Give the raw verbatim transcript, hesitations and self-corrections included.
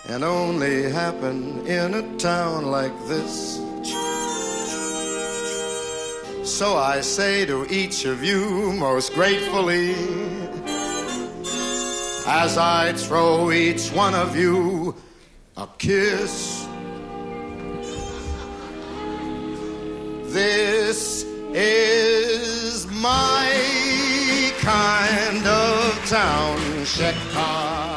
and only happen in a town like this. So I say to each of you most gratefully, as I throw each one of you a kiss, this is my kind of town, Chicago.